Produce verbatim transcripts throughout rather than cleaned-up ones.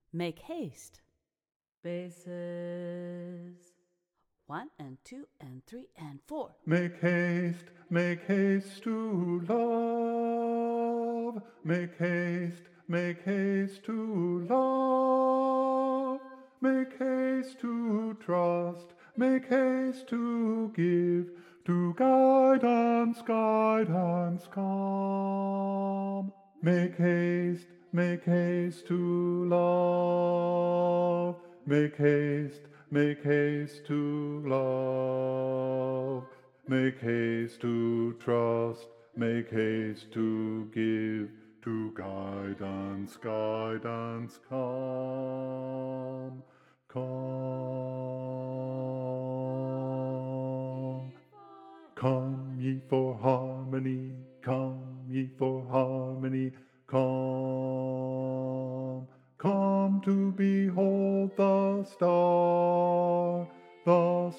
Make haste. Bases. One and two and three and four. Make haste, make haste to love. Make haste, make haste to love. Make haste to trust. Make haste to give. To guidance, guidance come. Make haste, make haste to love. Make haste, make haste to love. Make haste to trust. Make haste to give. To guidance, guidance come. Come. Come ye for harmony, come ye for harmony, come. Come to behold the star, the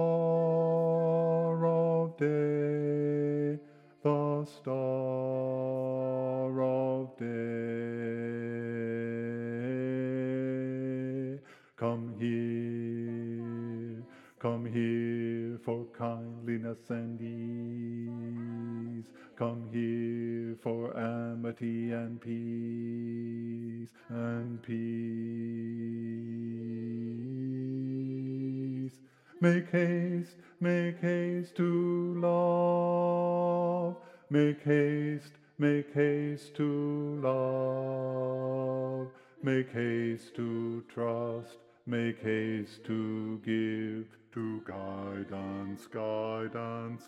star of day, the star of day. Come here, come here for kindliness and ease. Come here for amity and peace and peace. Make haste, make haste to love. Make haste, make haste to love. Make haste to trust. Make haste to give. To guidance, guidance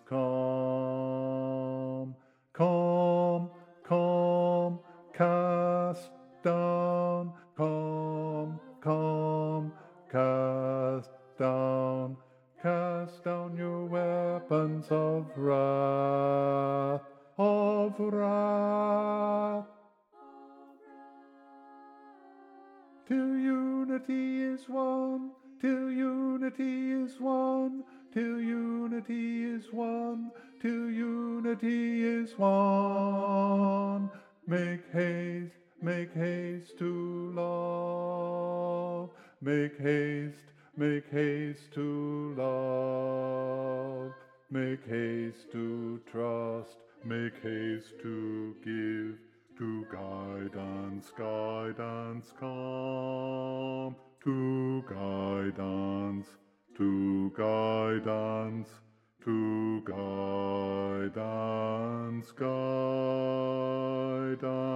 come. Come, come, cast down. Come, come, cast down. Cast down your weapons of wrath, of wrath. Till unity is one, till unity is one, till unity is one, till unity is one. Make haste, make haste to love. Make haste, make haste to love. Make haste to trust. Make haste to give. To guidance, guidance come. To guidance, to guidance, to guidance, guidance.